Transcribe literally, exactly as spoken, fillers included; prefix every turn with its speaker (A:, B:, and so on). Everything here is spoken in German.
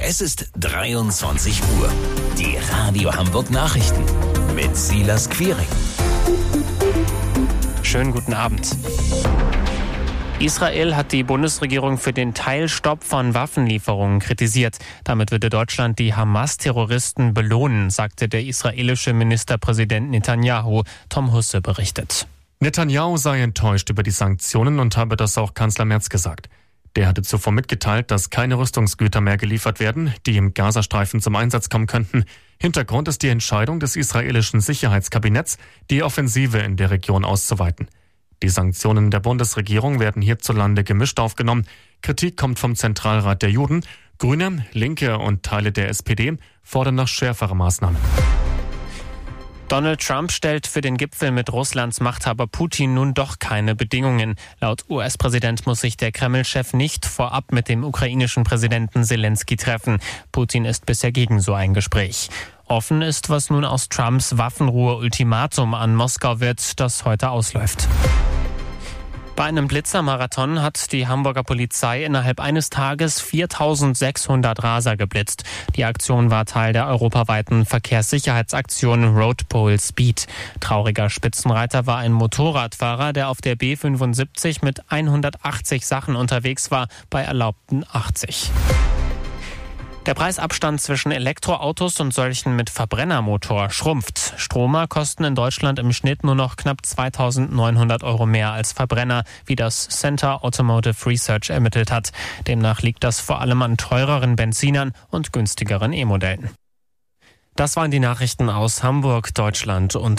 A: Es ist dreiundzwanzig Uhr. Die Radio Hamburg Nachrichten mit Silas Quiring.
B: Schönen guten Abend. Israel hat die Bundesregierung für den Teilstopp von Waffenlieferungen kritisiert. Damit würde Deutschland die Hamas-Terroristen belohnen, sagte der israelische Ministerpräsident Netanyahu. Tom Husse berichtet.
C: Netanyahu sei enttäuscht über die Sanktionen und habe das auch Kanzler Merz gesagt. Der hatte zuvor mitgeteilt, dass keine Rüstungsgüter mehr geliefert werden, die im Gazastreifen zum Einsatz kommen könnten. Hintergrund ist die Entscheidung des israelischen Sicherheitskabinetts, die Offensive in der Region auszuweiten. Die Sanktionen der Bundesregierung werden hierzulande gemischt aufgenommen. Kritik kommt vom Zentralrat der Juden. Grüne, Linke und Teile der S P D fordern noch schärfere Maßnahmen.
B: Donald Trump stellt für den Gipfel mit Russlands Machthaber Putin nun doch keine Bedingungen. Laut U S-Präsident muss sich der Kreml-Chef nicht vorab mit dem ukrainischen Präsidenten Zelensky treffen. Putin ist bisher gegen so ein Gespräch. Offen ist, was nun aus Trumps Waffenruhe-Ultimatum an Moskau wird, das heute ausläuft. Bei einem Blitzermarathon hat die Hamburger Polizei innerhalb eines Tages viertausendsechshundert Raser geblitzt. Die Aktion war Teil der europaweiten Verkehrssicherheitsaktion Road Pole Speed. Trauriger Spitzenreiter war ein Motorradfahrer, der auf der B fünfundsiebzig mit hundertachtzig Sachen unterwegs war, bei erlaubten achtzig. Der Preisabstand zwischen Elektroautos und solchen mit Verbrennermotor schrumpft. Stromer kosten in Deutschland im Schnitt nur noch knapp zweitausendneunhundert Euro mehr als Verbrenner, wie das Center Automotive Research ermittelt hat. Demnach liegt das vor allem an teureren Benzinern und günstigeren E-Modellen. Das waren die Nachrichten aus Hamburg, Deutschland und